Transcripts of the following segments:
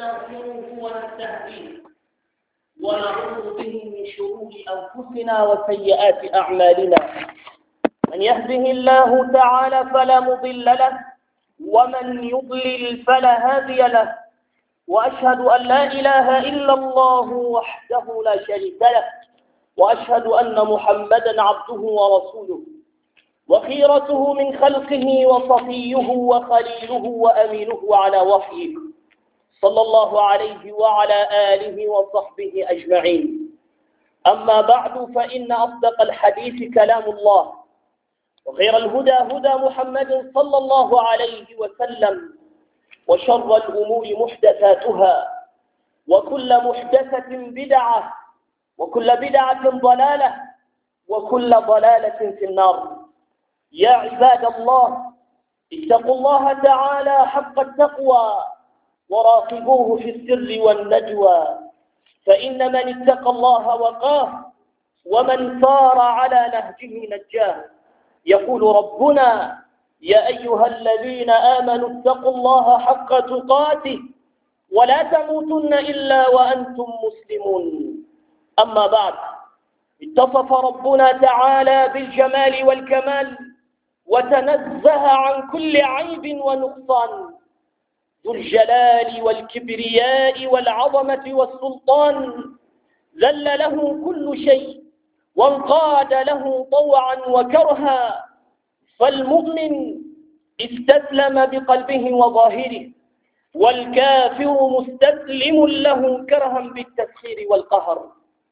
ونستغفره ونستهديه ونعوذ به من شرور أنفسنا وسيئات أعمالنا. من يهده الله تعالى فلا مضل له ومن يضلل فلا هادي له، وأشهد أن لا إله إلا الله وحده لا شريك له، وأشهد أن محمدا عبده ورسوله وخيرته من خلقه وصفيه وخليله وأمينه على وحيه، صلى الله عليه وعلى آله وصحبه أجمعين. أما بعد، فإن أصدق الحديث كلام الله، وخير الهدى هدى محمد صلى الله عليه وسلم، وشر الأمور محدثاتها، وكل محدثة بدعة، وكل بدعة ضلالة، وكل ضلالة في النار. يا عباد الله، اتقوا الله تعالى حق التقوى وراقبوه في السر والنجوى، فإن من اتقى الله وقاه، ومن سار على نهجه نجاه. يقول ربنا: يا أيها الذين آمنوا اتقوا الله حق تقاته ولا تموتن إلا وأنتم مسلمون. أما بعد، اتصف ربنا تعالى بالجمال والكمال وتنزه عن كل عيب ونقصان، ذو الجلال والكبرياء والعظمة والسلطان، ذل له كل شيء وانقاد له طوعا وكرها، فالمؤمن استسلم بقلبه وظاهره، والكافر مستسلم له كرها بالتسخير والقهر.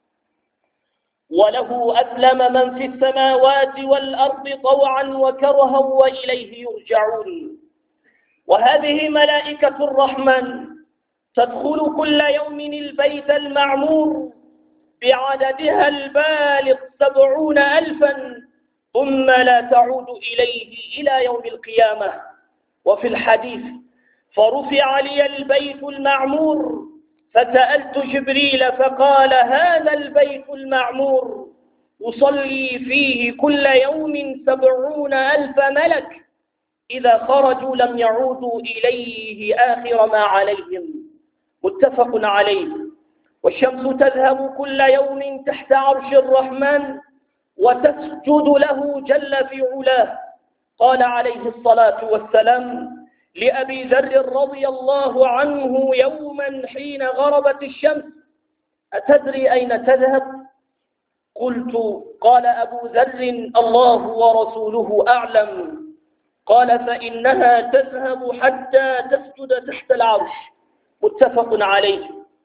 وله أسلم من في السماوات والأرض طوعا وكرها وإليه يرجعون. وهذه ملائكة الرحمن تدخل كل يوم البيت المعمور بعددها البالغ 70,000، ثم لا تعود إليه إلى يوم القيامة. وفي الحديث: فرفع لي البيت المعمور فسألت جبريل فقال: هذا البيت المعمور يصلي فيه كل يوم 70,000 ملك، إذا خرجوا لم يعودوا إليه آخر ما عليهم. متفق عليه. والشمس تذهب كل يوم تحت عرش الرحمن وتسجد له جل في علاه. قال عليه الصلاة والسلام لأبي ذر رضي الله عنه يوما حين غربت الشمس: أتدري أين تذهب؟ قلت: قال أبو ذر: الله ورسوله أعلم. قال: فإنها تذهب حتى تسجد تحت العرش. متفق عليه.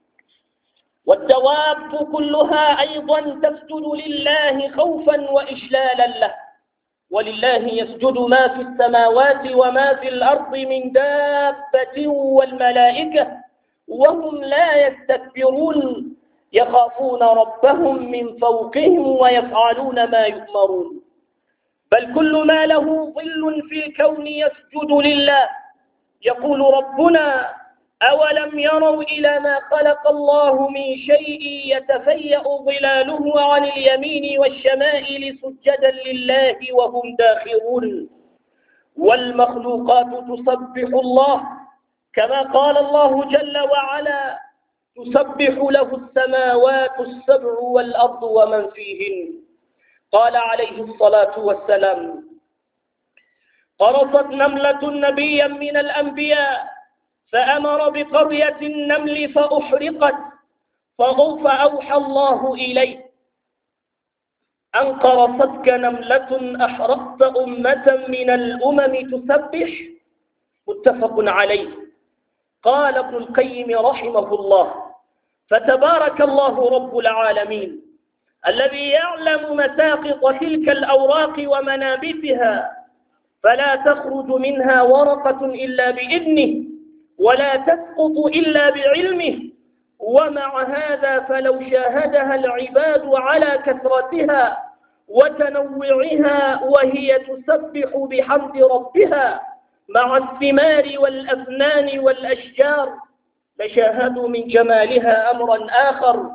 والدواب كلها أيضا تسجد لله خوفا وإجلالا له، ولله يسجد ما في السماوات وما في الأرض من دابة والملائكة وهم لا يستكبرون يخافون ربهم من فوقهم ويفعلون ما يؤمرون. بل كل ما له ظل في الكون يسجد لله. يقول ربنا: أولم يروا إلى ما خلق الله من شيء يتفيأ ظلاله عن اليمين والشمائل سجدا لله وهم داخرون. والمخلوقات تسبح الله، كما قال الله جل وعلا: تسبح له السماوات السبع والأرض ومن فيهن. قال عليه الصلاة والسلام: قرصت نملة نبيا من الأنبياء فأمر بقرية النمل فأحرقت، فأوحى الله إليه: أن قرصتك نملة أحرقت أمة من الأمم تسبح. متفق عليه. قال ابن القيم رحمه الله: فتبارك الله رب العالمين الذي يعلم مساقط تلك الأوراق ومنابتها، فلا تخرج منها ورقة إلا بإذنه ولا تسقط إلا بعلمه. ومع هذا فلو شاهدها العباد على كثرتها وتنوعها وهي تسبح بحمد ربها مع الثمار والأفنان والأشجار، لشاهدوا من جمالها أمرا آخر،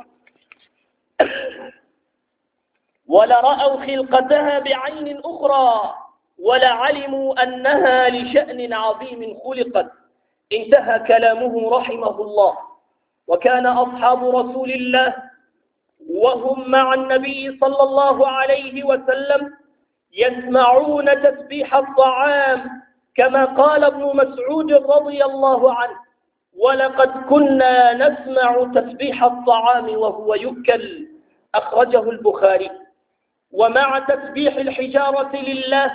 ولرأوا خلقتها بعين أخرى، ولعلموا أنها لشأن عظيم خلقت. انتهى كلامه رحمه الله. وكان أصحاب رسول الله وهم مع النبي صلى الله عليه وسلم يسمعون تسبيح الطعام، كما قال ابن مسعود رضي الله عنه: ولقد كنا نسمع تسبيح الطعام وهو يؤكل. أخرجه البخاري. ومع تسبيح الحجارة لله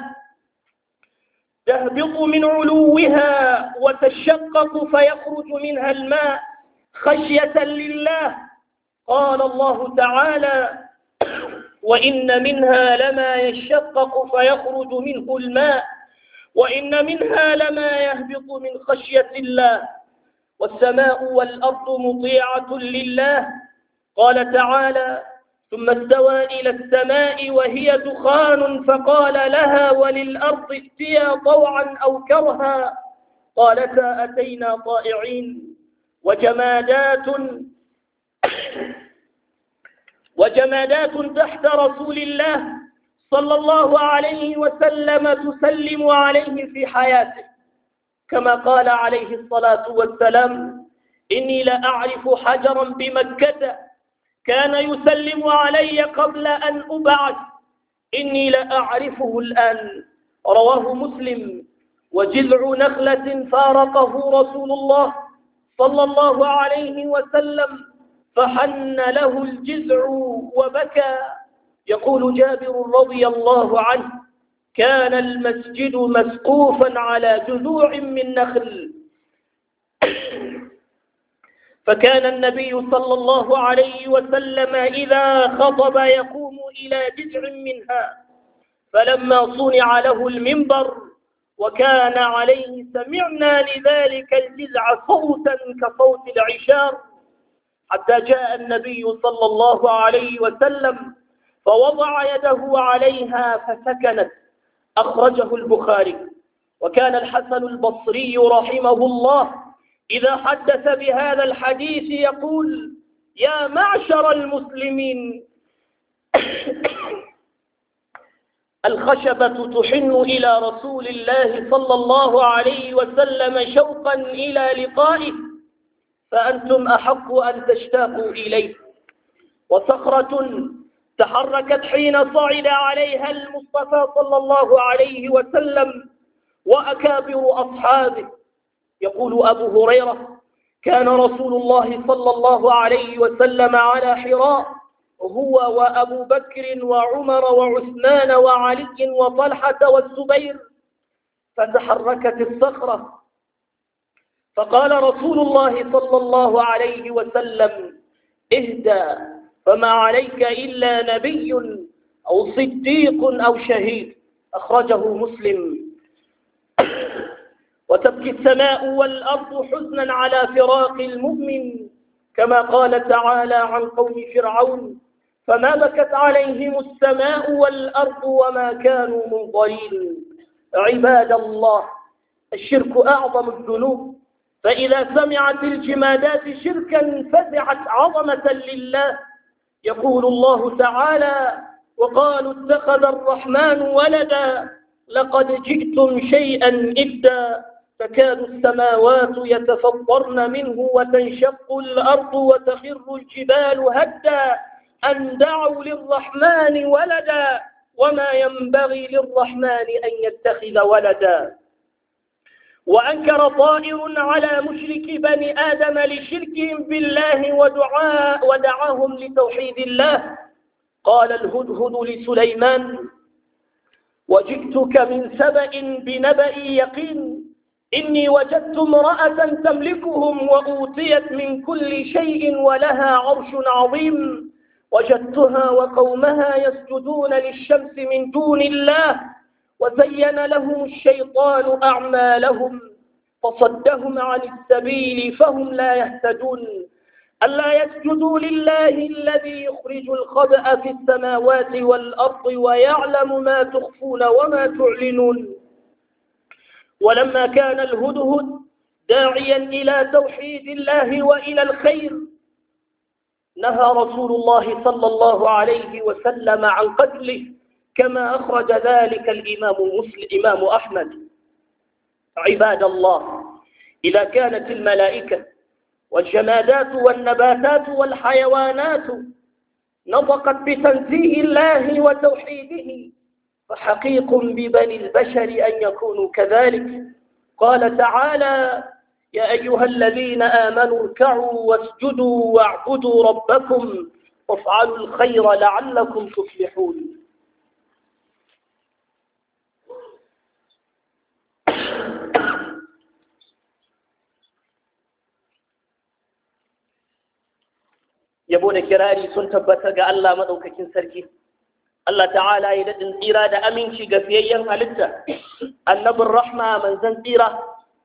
تهبط من علوها وتشقق فيخرج منها الماء خشية لله. قال الله تعالى: وإن منها لما يشقق فيخرج منه الماء وإن منها لما يهبط من خشية الله. والسماء والأرض مطيعة لله. قال تعالى: ثم استوى إلى السماء وهي دخان فقال لها وللأرض ائتيا طوعا أو كرها قالتا أتينا طائعين. وجمادات تحت رسول الله صلى الله عليه وسلم تسلم عليه في حياته، كما قال عليه الصلاة والسلام: إني لأعرف حجرا بمكة كان يسلم علي قبل أن أبعث، إني لأعرفه الآن. رواه مسلم. وجذع نخلة فارقه رسول الله صلى الله عليه وسلم فحن له الجذع وبكى. يقول جابر رضي الله عنه: كان المسجد مسقوفا على جذوع من نخل، فكان النبي صلى الله عليه وسلم إذا خطب يقوم إلى جذع منها، فلما صنع له المنبر وكان عليه سمعنا لذلك الجذع صوتا كصوت العشار، حتى جاء النبي صلى الله عليه وسلم فوضع يده عليها فسكنت. أخرجه البخاري. وكان الحسن البصري رحمه الله إذا حدث بهذا الحديث يقول: يا معشر المسلمين، الخشبة تحن إلى رسول الله صلى الله عليه وسلم شوقا إلى لقائه، فأنتم أحق أن تشتاقوا إليه. وصخرة تحركت حين صعد عليها المصطفى صلى الله عليه وسلم وأكابر أصحابه. يقول أبو هريرة: كان رسول الله صلى الله عليه وسلم على حراء هو وأبو بكر وعمر وعثمان وعلي وطلحة والزبير، فتحركت الصخرة فقال رسول الله صلى الله عليه وسلم: اهدى، فما عليك إلا نبي أو صديق أو شهيد. أخرجه مسلم. وتبكي السماء والأرض حزنا على فراق المؤمن، كما قال تعالى عن قوم فرعون: فما بكت عليهم السماء والأرض وما كانوا منظرين. عباد الله، الشرك أعظم الذنوب، فإذا سمعت الجمادات شركا فزعت عظمة لله. يقول الله تعالى: وقالوا اتخذ الرحمن ولدا لقد جئتم شيئا إدا، تكاد السماوات يتفطرن منه وتنشق الأرض وتخر الجبال هدا أن دعوا للرحمن ولدا وما ينبغي للرحمن أن يتخذ ولدا. وأنكر طائر على مشرك بني آدم لشركهم بالله ودعاهم لتوحيد الله. قال الهدهد لسليمان: وجئتك من سبأ بنبأ يقين، إني وجدت امرأة تملكهم وأوتيت من كل شيء ولها عرش عظيم، وجدتها وقومها يسجدون للشمس من دون الله، وزين لهم الشيطان أعمالهم فصدهم عن السبيل فهم لا يهتدون، ألا يسجدوا لله الذي يخرج الخبأ في السماوات والأرض ويعلم ما تخفون وما تعلنون. ولما كان الهدهد داعيا إلى توحيد الله وإلى الخير، نهى رسول الله صلى الله عليه وسلم عن قتله، كما أخرج ذلك الإمام أحمد. عباد الله، إذا كانت الملائكة والجمادات والنباتات والحيوانات نطقت بتنزيه الله وتوحيده، فحقيق ببني البشر أن يكونوا كذلك. قال تعالى: يا أيها الذين آمنوا اركعوا واسجدوا واعبدوا ربكم وافعلوا الخير لعلكم تفلحون. yabo da kirari sun tabbata ga Allah madaukakin sarki. Allah ta'ala ya daɗin tsira da aminci ga fiyayyen halitta, annabin rahma, manzan tsira,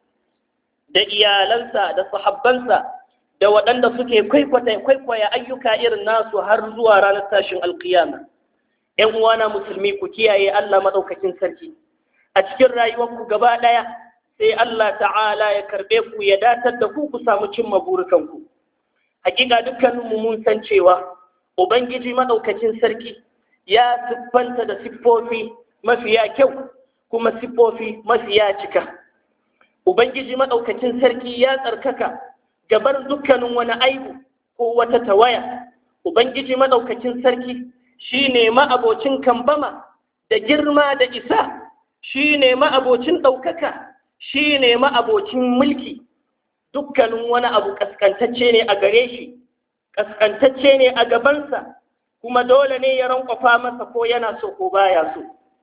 da iyalansa da sahabbansa da waɗanda suke kwaikwaya ayyuka irin nasu har zuwa ranar tashin alkiyama. ‘Yan uwana musulmi, ku kiyaye Allah madaukakin sarki a cikin rayuwarku gaba ɗaya, sai Allah ta'ala ya karɓe ku, ya datar da ku samu cimma burukanku. Hakika dukkaninmu mun san cewa Ubangiji madaukakin sarki ya siffanta da siffofi mafiya kyau kuma siffofi mafiya cika. Ubangiji madaukakin sarki ya tsarkaka gabar dukkanin wani aibu ko wata tawaya. Ubangiji madaukakin sarki shine ma'abocin kambama da girma da isa, shine ma'abocin ɗaukaka, shine ma'abocin mulki. Dukkanin wani abu kaskantacce ne a gare shi, kaskantacce ne a gabansa, kuma dole ne ya rankwafa masa ko yana so ko baya so.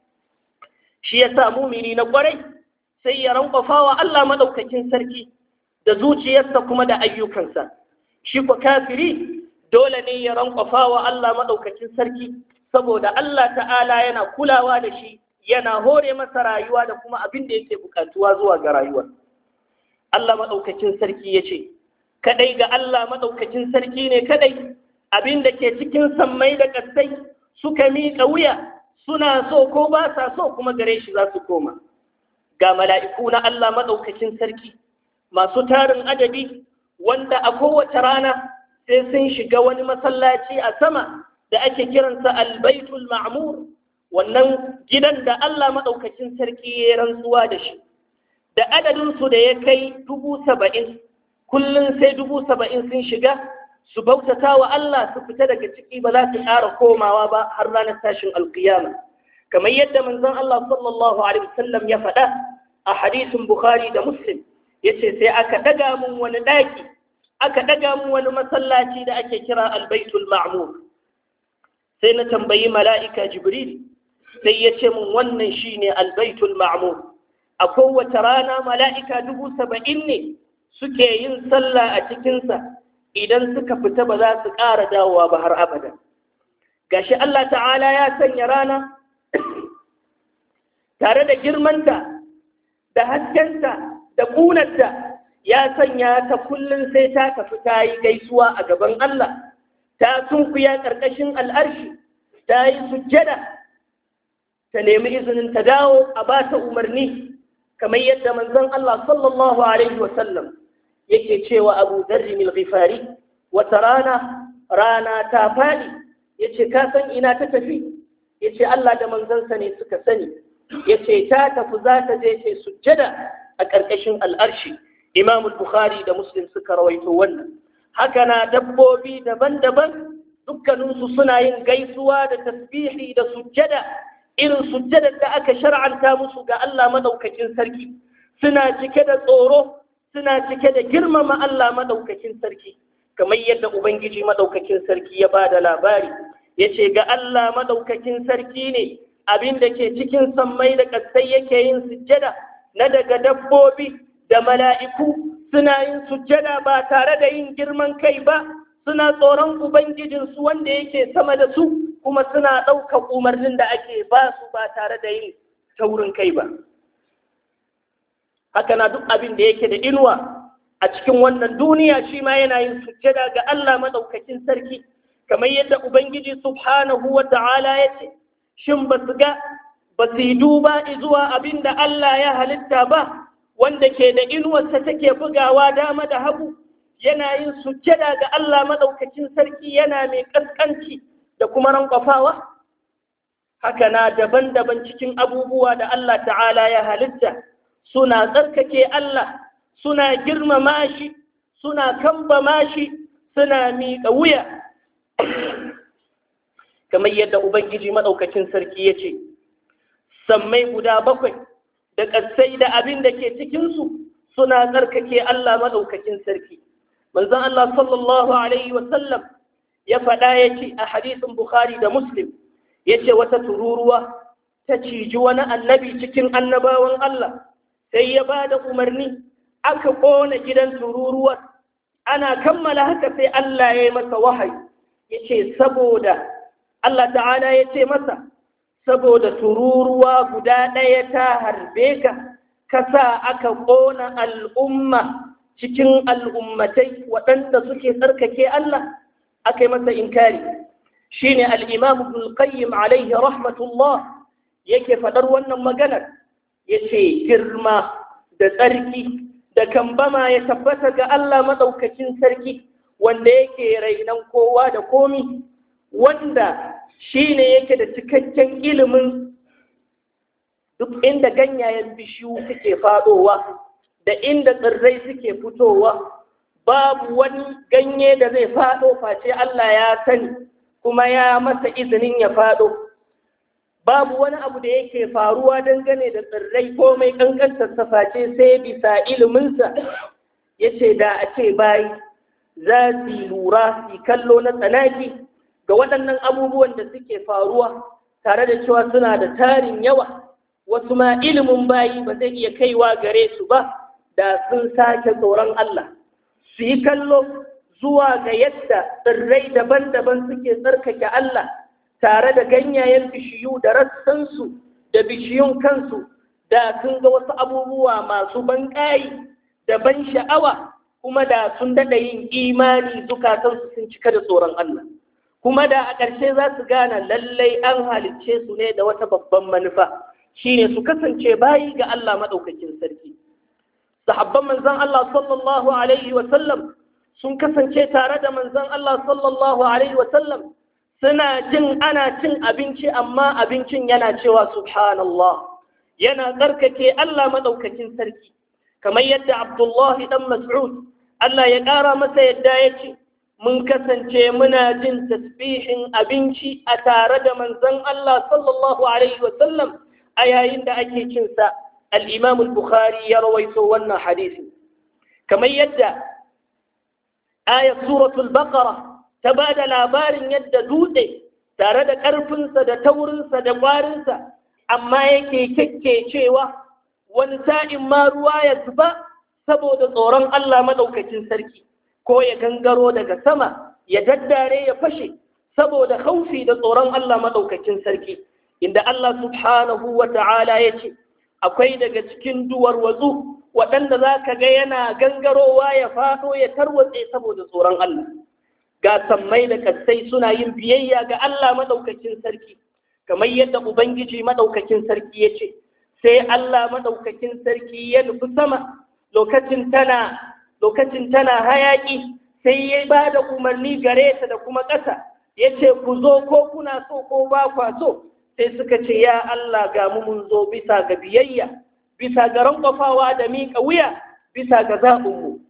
Shi ya sa mumini na kwarai sai ya rankwafa wa Allah madaukakin sarki da zuciyarsa kuma da ayyukansa. Shi ko kafiri dole ne ya rankwafa wa Allah madaukakin sarki, saboda Allah ta'ala yana kulawa da shi, yana hore masa rayuwa da kuma abin da yake bukatuwa zuwa ga rayuwar. Allah maɗaukakin sarki ya ce, kaɗai ga Allah maɗaukakin sarki ne kaɗai abin da ke cikin sammai da ƙasai suka miƙa wuya, suna so ko ba sa so kuma gare shi za su koma. Ga mala'iku na Allah maɗaukakin sarki masu tarin adadi, wanda a kowace rana sai sun shiga wani masallaci a sama da ake kiransa albaitul ma'mur, wannan gidan da Allah maɗaukakin sarki ya rantsuwa da shi, da adadinsu da ya kai 70,000, kullum sai 70,000 sun shiga su bautata wa Allah, su fita daga ciki, ba za su ƙara komawa ba har ranar tashin alƙiyama. Kamar yadda manzon Allah sallallahu alaihi wasallam ya faɗa a hadisin Bukhari da Muslim, yace sai aka daga mun wani daki, aka daga mun wani masallaci da ake kira Al-Baitul Ma'mur. Sai na tambayi mala'ika Jibril, sai ya ce mun wannan shine Al-Baitul Ma'mur. A kowace rana mala'ika 70,000 ne suke yin sallah a cikinsa, idan suka fita ba za su ƙara dawowa ba har abada. Gashi Allah ta'ala ya sanya rana tare da girmanta da haskenta da ƙunarta, ya sanya ta kullum sai ta tafi ta yi gaisuwa a gaban Allah, ta sunkuya ƙarƙashin al'arshi, ta yi sujjada, ta nemi izinin ta dawo a ba ta umarni, kamar yadda manzon Allah sallallahu alaihi wasallam yake cewa Abu Dharr al-Ghifari, wata rana ta faɗi, yace ka san ina ta tafi? Yace Allah da manzansa ne suka sani. Yace ta tafi za ta je ce sujjada a ƙarƙashin al'arshi. Imam Bukhari da Muslim suka rawaito wannan. Haka na dabbobi daban-daban dukkaninsu suna yin gaisuwa da tasbihi da sujjada, irin sujjadar da aka shar'anta musu ga Allah madaukakin sarki. Suna cike da tsoro, suna cike da girmama Allah madaukakin sarki, kamar yadda Ubangiji madaukakin sarki ya ba da labari, ya ce ga Allah madaukakin sarki ne abin da ke cikin sammai da ƙasai yake yin sujjada, na daga dabbobi da mala'iku suna yin sujjada ba tare da yin girman kai ba, suna tsoron Ubangijinsu wanda yake sama da su, kuma suna ɗaukar umarnin da ake ba su ba tare da yin taurin kai ba. Haka na duk abin da yake da inuwa a cikin wannan duniya shi ma yana yin sujjada ga Allah madaukakin sarki, kamar yadda Ubangiji subhanahu wa ta'ala ya ce, shin ba su yi duba zuwa abin da Allah ya halitta ba, wanda ke da inuwarsa take bugawa dama da hagu, yana yin sujjada ga Allah madaukakin sarki, yana mai ƙasƙanci da kuma rankwafawa. Haka na daban-daban cikin abubuwa da Allah ta'ala ya halitta, suna tsarkake Allah, suna girmama shi, suna kambama shi, suna miƙa wuya kamar yadda Ubangiji maɗaukacin sarki ya ce, sammai guda 7 da ƙasai da abin da ke cikinsu suna tsarkake Allah maɗaukacin sarki. Manzon Allah sallallahu Alaihi wasallam ya faɗa ya ce a hadisin Bukhari da Muslim, ya ce wata tururuwa ta ciji wani annabi cikin annabawan Allah, sai ya ba da umarni aka ƙona gidan tururuwar. Ana kammala haka sai Allah ya yi masa wahayi, ya ce saboda Allah ta'ala ya ce masa, saboda tururuwa guda ɗaya ta harbe ka, kasa aka ƙona al'umma cikin al'ummatai waɗanda suke tsarkake Allah, aka yi masa inkari. Shi ne al'imam Ibn Qayyim alaihi rahmatullah yake faɗar wannan maganar, ya ce girma da tsarki da kambama ya tabbata ga Allah maɗaukacin sarki wanda yake rainan kowa da komi, wanda shi ne yake da cikakken ilimin duk inda ganyayen bishiyu suke faɗowa da inda tsirrai suke fitowa. Babu wani ganye da zai faɗo face Allah ya sani kuma ya masa izinin ya faɗo. Babu wani abu da yake faruwa dangane da tsirrai komai ƙanƙantarsa face sai bisa iliminsa. Ya ce da a ce bayi za su lura su kallo na tsanaki ga waɗannan abubuwan da suke faruwa tare da cewa suna da tarin yawa, wasu ma ilimin bayi ba zai iya kaiwa gare su ba, da sun sake tsoron Allah. Su yi kallo zuwa ga yadda tsirrai daban-daban suke tsarkake Allah tare da ganyayen bishiyu da rassansu da bishiyun kansu, da sun ga wasu abubuwa masu banƙayi da ban sha'awa, kuma da sun daɗa yin imani zukatansu sun cika da tsoron Allah. Kuma da a ƙarshe za su gane lallai an halicce su ne da wata babban manufa, shine su kasance bayi ga Allah maɗaukakin sarki. Sahabban manzon Allah sallallahu alaihi wasallam sun kasance tare da manzon Allah sallallahu alaihi wasallam, suna jin ana cin abinci amma abincin yana cewa subhanallah, yana tsarkake Allah maɗaukakin sarki, kamar yadda Abdullahi dan Mas'ud Allah ya ƙara masa yadda ya ce, mun kasance muna jin tasbihin abinci a tare da manzon Allah sallallahu alaihi wasallam a yayin da ake cinsa. Al-Imam al-Bukhari ya rawaito wannan hadisi. Kamar yadda ayat suratul Baqara ta ba da labarin yadda dutse tare da ƙarfinsa da taurinsa da ƙwarinsa amma yake kyakkecewa, wani sa'in ma ruwa ya zuba saboda tsoron Allah maɗaukacin sarki, ko ya gangaro daga sama ya daddare ya fashe saboda haufi da tsoron Allah maɗaukacin sarki, inda Allah subhanahu wa ta'ala ya ce akwai daga cikin duwar watsu waɗanda za ka ga yana gangarowa ya faɗo ya tarwatse saboda tsoron Allah. Ga sammai da kasai suna yin biyayya ga Allah maɗaukacin sarki, kamar yadda Ubangiji maɗaukacin sarki ya ce, sai Allah maɗaukacin sarki ya nufi sama lokacin tana hayaƙi, sai ya ba da umarni gare ta da kuma ƙasa, ya ce ku zo ko kuna so ko ba kwa so, sai suka ce ya Allah ga mu mun zo bisa ga biyayya, bisa ga rankwafawa da miƙa wuya, bisa ga zaɓinmu.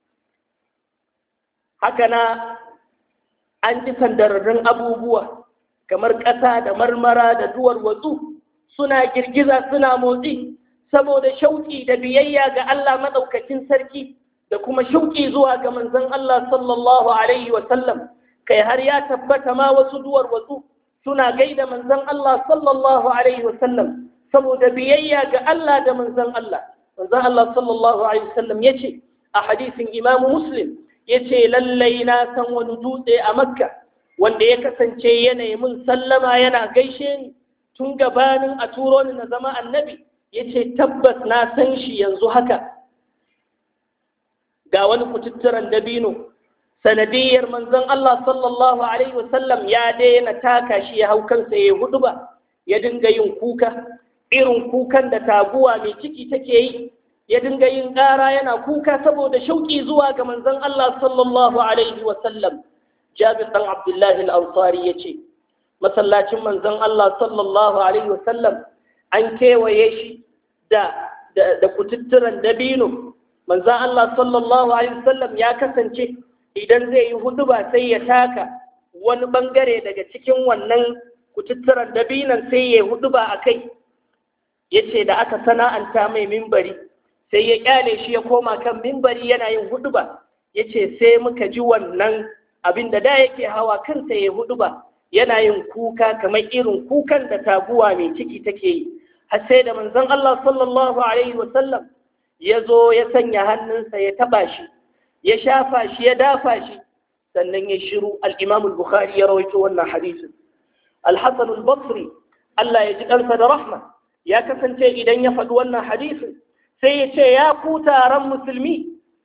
Haka na an ji sandararrun abubuwa kamar ƙasa da marmara da duwar watsu suna girgiza suna motsi saboda shauƙi da biyayya ga Allah maɗaukacin sarki da kuma shauƙi zuwa ga manzon Allah sallallahu alaihi wasallam, kai har ya tabbata ma wasu duwar watsu suna gaida manzon Allah sallallahu alaihi wasallam saboda biyayya ga Allah da manzon Allah. Manzon Allah sallallahu alaihi wasallam yace a hadisin Imam Muslim, yace lallai na san wani dutse a Makka wanda ya kasance yanayi mun sallama yana gaishe ni tun gabanin a turo ni na zama annabi, yace tabbas na san shi yanzu haka. Ga wani kututturan dabino sanadiyar manzon Allah sallallahu alaihi wasallam ya daina taka shi ya hau kansa ya huduba, ya dinga yin kuka irin kukan da taguwa mai ciki take yi, ya dinga yin ƙara yana kuka saboda shauƙi zuwa ga manzon Allah sallallahu alaihi wasallam. Jabir dan Abdullah al-Ansari yace masallacin manzon Allah sallallahu alaihi wasallam an kewaye shi da kututturan dabino. manzon Allah sallallahu alaihi wasallam ya kasance idan zai yi huduba sai ya taka wani bangare daga cikin wannan kututturan dabinan sai ya huduba a kai. Yace da aka sana'anta mai mimbari sai ya kyale shi ya koma kan mimbari yana yin huduba. Yace sai muka ji wannan abin da yake hawa kansa ya huduba yana yin kuka kamar irin kukan da taguwa mai ciki take yi, har sai da manzon Allah sallallahu alaihi wasallam ya zo ya sanya hannunsa ya taba shi, ya shafa shi, ya dafa shi, sannan ya shiru. al-Imam al-Bukhari ya rawaito wannan hadisin. Al-Hasan al-Basri Allah ya ji kansa da rahma ya kasance idan ya faɗi wannan hadisin sai ya ce, ya ku taron musulmi,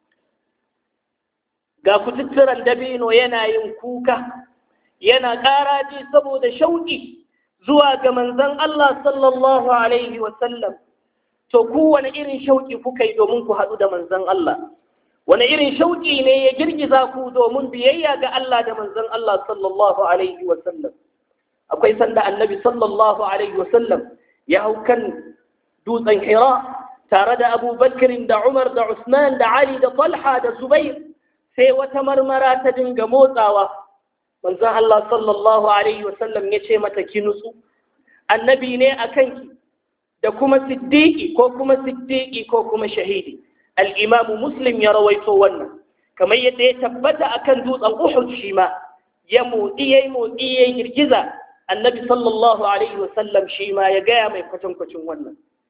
ga kututturan dabino yana yin kuka, yana ƙaraji saboda shauƙi zuwa ga manzon Allah sallallahu alaihi wasallam. To ku wani irin shauƙi kuka yi domin ku haɗu da manzon Allah? Wani irin shauƙi ne ya girgiza ku domin biyayya ga Allah da manzon Allah sallallahu alaihi wasallam? Akwai sanda annabi sallallahu alaihi wasallam ya hau kan dutsen Hira tare da Abu Bakr da Umar da Usman da Ali da Talha da Zubair, sai wata marmara ta dinga motsawa. Manzon Allah sallallahu alaihi wasallam ya ce mata, ki nutsu, annabi ne a kanki, da kuma siddiqi ko kuma shahidi. Al-Imam Muslim ya rawaito wannan, kamar yadda ya tabbata akan dutsen Uhud shi ma ya motsi ya girgiza. Annabi sallallahu alaihi wasallam shi ma ya gaya mai kwatankwacin wannan.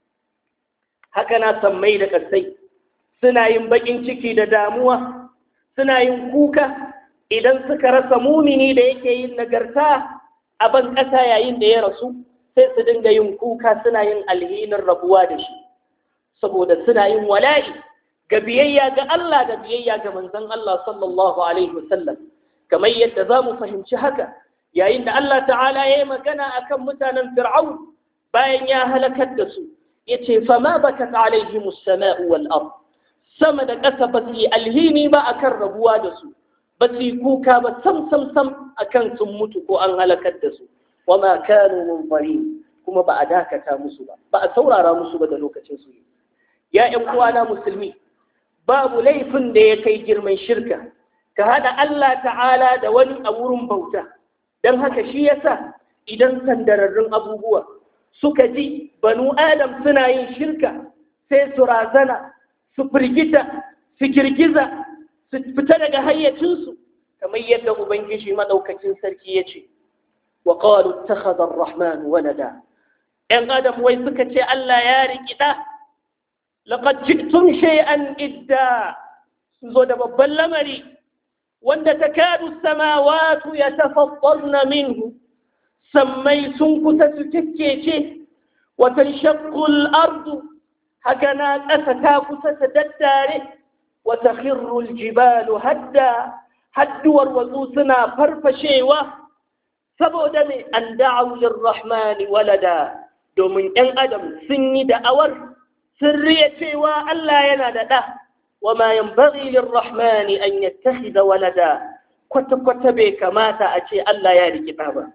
Haka na sammai da ƙasai suna yin baƙin ciki da damuwa, suna yin kuka idan suka rasa mumini da yake yin nagarta a ban ƙasa yayin da ya rasu, sai su dinga yin kuka suna yin alhinin rabuwa da shi, saboda suna yin wala'i ga biyayya ga Allah da biyayya ga manzon Allah sallallahu alaihi wasallam. Kamar yadda za mu fahimci haka yayin da Allah ta'ala ya yi magana akan mutanen Fir'aun bayan ya halakar da su, yace fama bakat alaihim as-sama'u wal ard, sama da ƙasa ba su yi alhini ba akan rabuwa da su, ba su yi kuka ba sam akan sun mutu ko an halakar da su. Wama kanu munzarin, kuma ba a dakata musu ba a saurara musu ba da lokacin su. Ya ƴan uwana musulmi, babu laifin da ya kai girman shirka ka hada Allah ta'ala da wani a wurin bauta. Dan haka shi yasa idan sandararrun abubuwa suka ji banu Adam suna yin shirka, sai su razana, su firgita, su girgiza, su fita daga hayyacinsu, kamar yadda Ubangiji madaukakin sarki ya ce, wa qalu ittakhadha ar-rahman walada. ‘Yan Adam wai suka ce Allah ya riƙi ɗa, laqad ji'tum shay'an idda, sun zo da babban lamari wanda takadu samawatu yatafattarna minhu, sammai sun kusa su tikkece, wa tanshaqqu al-ardu, haka na ƙasa ta kusa ta daddare, wa takhirru al-jibalu hadda, hadduwar watsu suna farfashewa, saboda mai an da'u lirrahmani walada, domin ‘yan adam sun yi da'awar sun riya cewa Allah yana da ɗa, wa ma yanbaghi lirrahmani an yattakhidha walada, kwata-kwata bai kamata a ce Allah ya riƙi ɗa ba.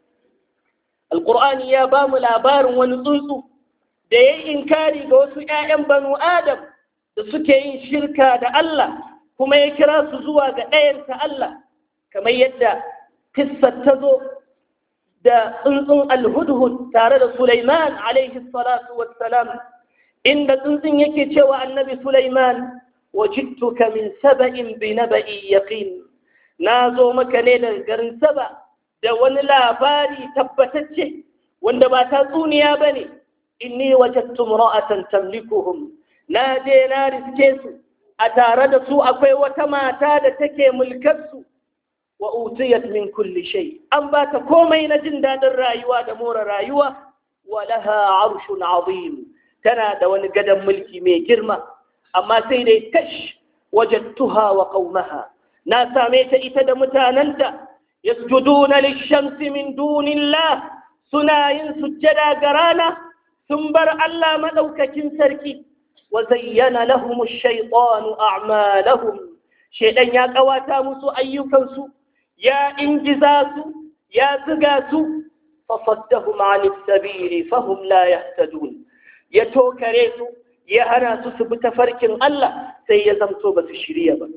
Alƙur'ani ya ba mu labarin wani tsuntsu da ya yi inkari ga wasu ‘ya'yan banu Adam da suke yin shirka da Allah, kuma ya kira su zuwa ga ɗayanta Allah, kamar yadda kissar ta zo da tsuntsun alhudhud tare da Sulaiman alaihi salatu wassalam, inda tsuntsun yake cewa annabi Sulaiman, wajidtuka min saba'in bi naba'i yaqin, na zo maka ne daga garin Saba da wani labari tabbatacce wanda ba tatsuniya bane. Inni wajadtu imra'atan tamlikuhum, na je na riske su, a tare da su akwai wata mata da take mulkar su, wa utiyat min kulli shay, an ba ta komai na jin dadin rayuwa da more rayuwa, wa laha arshun azim, tana da wani gadon mulki mai girma, amma sai dai kash, wajadtuha wa qaumaha, na same ta ita da mutananta, yasjuduna lishamsi min dunillah, suna yin sujjada ga rana, sun bar Allah madaukakin sarki, wa zayyana lahum ash-shaytanu a'malahum, shaytan ya kawata musu ayyukansu, ya ingiza su, ya ziga su, fasaddahum 'ani as-sabili fahum la yahtadun, ya tokare su, ya hana su bi tafarkin Allah sai ya zamto ba su shirya ba.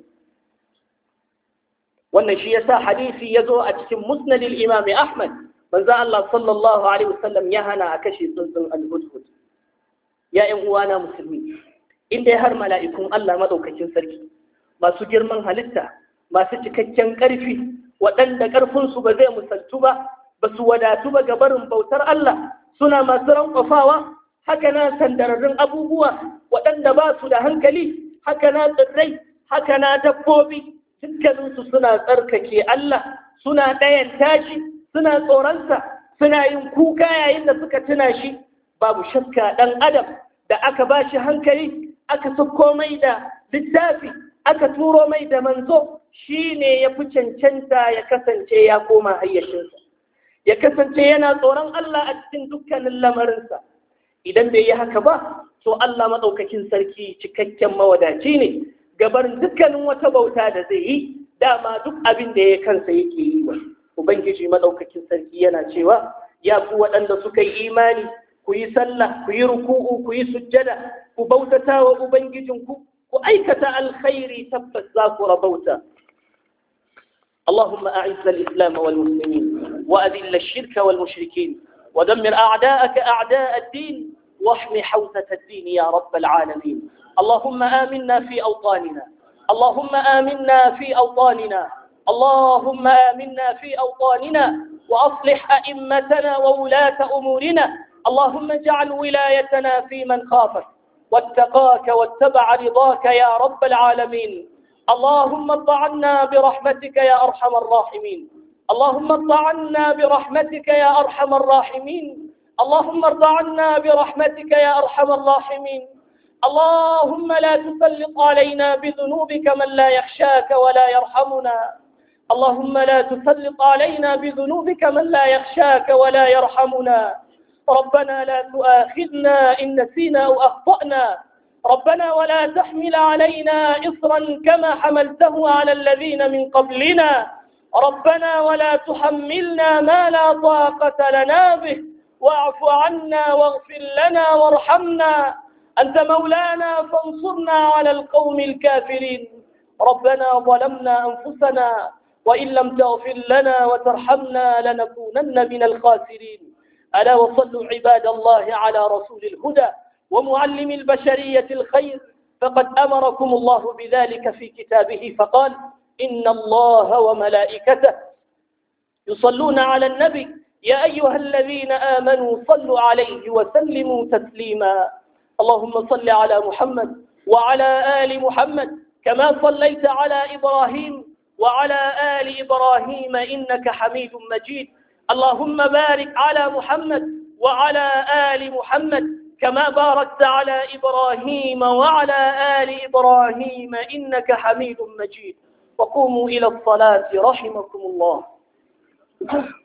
Wannan shi yasa hadisi ya zo a cikin musnadil Imam Ahmad, manzo Allah sallallahu alaihi wasallam ya hana a kashe tsuntsun al-hudhud. Ya ƴan uwana musulmi, inda har mala'ikun Allah madaukakin sarki masu girman halitta, masu cikakken ƙarfi, waɗanda ƙarfinsu ba zai musaltu ba, ba su wadatu ba ga barin bautar Allah, suna masu rankwafawa, haka na sandararrun abubuwa waɗanda ba su da hankali, haka na tsirrai, haka na dabbobi, dukkaninsu suna tsarkake Allah, suna ɗayan tashi, suna tsoronsa, suna yin kuka yayin da suka tuna shi. Babu shakka ɗan adam da aka ba shi hankali, aka sauko mai da littafi, aka turo mai da manzo, shi ne ya fi cancanta ya kasance ya koma hayyacinsa, ya kasance yana tsoron Allah a cikin dukkanin lamarinsa. Idan bai yi haka ba, to Allah maɗaukakin sarki cikakken mawadaci ne gabarin dukkanin wata bauta da zai yi, dama duk abin da ya kansa yake yi wa. Ubangiji maɗaukakin sarki yana cewa, ya ku waɗanda suka yi imani, ku yi sallah, ku yi ruku'u, ku yi sujjada, ku bautata wa Ubangijinku, ku aikata alkhairi, tabbas za ku rabauta. اللهم أعز الإسلام والمسلمين وأذل الشرك والمشركين ودمر أعداءك أعداء الدين واحم حوزة الدين يا رب العالمين. اللهم آمنا في أوطاننا، اللهم آمنا في أوطاننا، اللهم آمنا في أوطاننا وأصلح أئمتنا وولاة أمورنا. اللهم اجعل ولايتنا في من خافك واتقاك واتبع رضاك يا رب العالمين. اللهم اطعنا برحمتك يا أرحم الراحمين، اللهم اطعنا برحمتك يا أرحم الراحمين، اللهم ارض عنا برحمتك يا أرحم الراحمين. اللهم لا تسلط علينا بذنوبك من لا يخشاك ولا يرحمنا، اللهم لا تسلط علينا بذنوبك من لا يخشاك ولا يرحمنا. ربنا لا تؤاخذنا إن نسينا أو أخطأنا، ربنا ولا تحمل علينا إصرا كما حملته على الذين من قبلنا، ربنا ولا تحملنا ما لا طاقة لنا به، واعف عنا واغفر لنا وارحمنا، أنت مولانا فانصرنا على القوم الكافرين. ربنا ظلمنا أنفسنا وإن لم تغفر لنا وترحمنا لنكونن من الخاسرين. ألا وصلوا عباد الله على رسول الهدى ومعلم البشرية الخير، فقد أمركم الله بذلك في كتابه فقال: إن الله وملائكته يصلون على النبي يا أيها الذين آمنوا صلوا عليه وسلموا تسليما. اللهم صل على محمد وعلى آل محمد كما صليت على إبراهيم وعلى آل إبراهيم إنك حميد مجيد. اللهم بارك على محمد وعلى آل محمد كما باركت على إبراهيم وعلى آل إبراهيم إنك حميد مجيد. وقوموا إلى الصلاة رحمكم الله.